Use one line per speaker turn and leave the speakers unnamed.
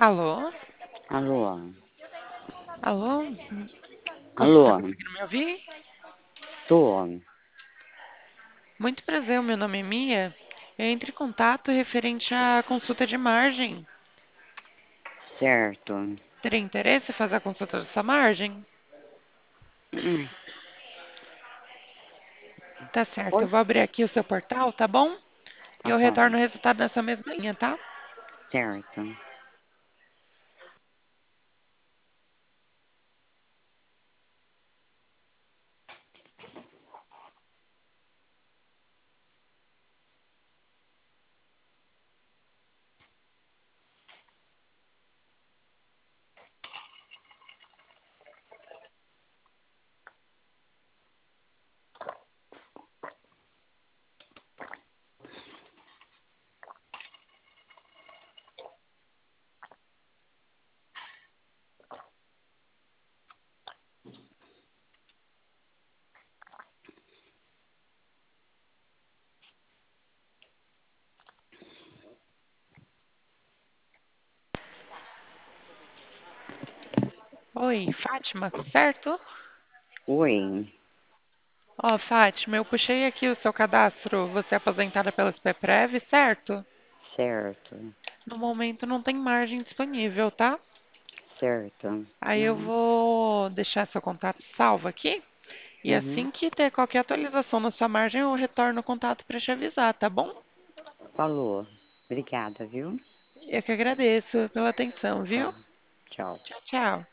Alô?
Alô?
Alô? Você
Alô?
está conseguindo me ouvir?
Tô.
Muito prazer, o meu nome é Mia. Eu entro em contato referente à consulta de margem.
Certo.
Teria interesse em fazer a consulta dessa margem? Tá certo, eu
Oi?
vou abrir aqui o seu portal, tá bom? E
Tá
eu
bom.
retorno o resultado nessa mesma linha, tá?
Certo.
Oi, Fátima, certo?
Oi.
Ó, Fátima, eu puxei aqui o seu cadastro. Você é aposentada pela SPPrev, certo?
Certo.
No momento não tem margem disponível, tá?
Certo.
Aí eu vou deixar seu contato salvo aqui. E
Uhum.
assim que ter qualquer atualização na sua margem, eu retorno o contato para te avisar, tá bom?
Falou. Obrigada, viu?
Eu que agradeço pela atenção,
Tchau.
viu?
Tchau.
Tchau, tchau.